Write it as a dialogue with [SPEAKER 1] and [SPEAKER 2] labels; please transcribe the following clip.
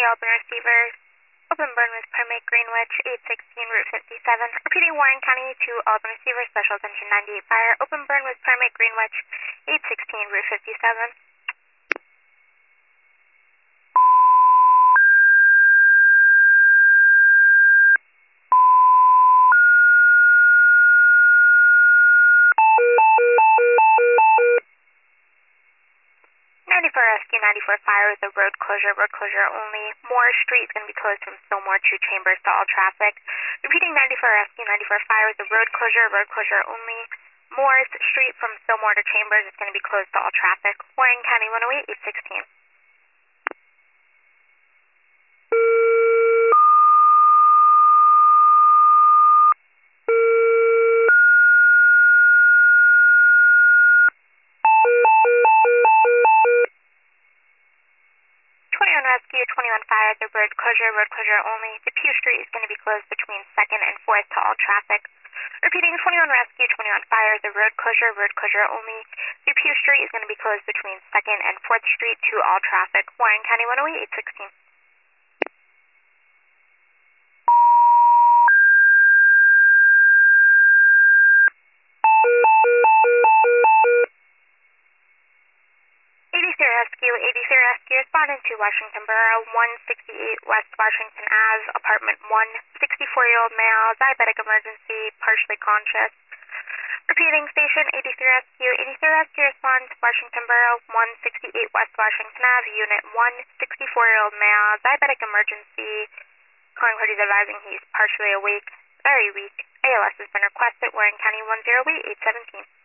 [SPEAKER 1] open receiver. Open burn with permit Greenwich 816 Route 57. Repeating Warren County to open receiver, special attention 98 fire. Open burn with permit Greenwich 816 Route 57. Rescue 94 fire with a road closure only. Moore Street is going to be closed from Fillmore to Chambers to all traffic. Repeating 94 Rescue 94 fire with a road closure only. Moore Street from Fillmore to Chambers is going to be closed to all traffic. Warren County 108 816. Rescue 21 fire at the road closure only. Depew Street is going to be closed between 2nd and 4th to all traffic. Repeating 21 Rescue 21 fire at the road closure only. Depew Street is going to be closed between 2nd and 4th Street to all traffic. Warren County 108 816. ABC Rescue responding to Washington Borough 168 West Washington Ave, apartment 1, 64-year-old male, diabetic emergency, partially conscious. Repeating station 83 Rescue. 83 Rescue responds to Washington Borough 168 West Washington Ave, unit 1, 64-year-old male, diabetic emergency. Calling parties advising he's partially awake, very weak. ALS has been requested. Warren County 108 817.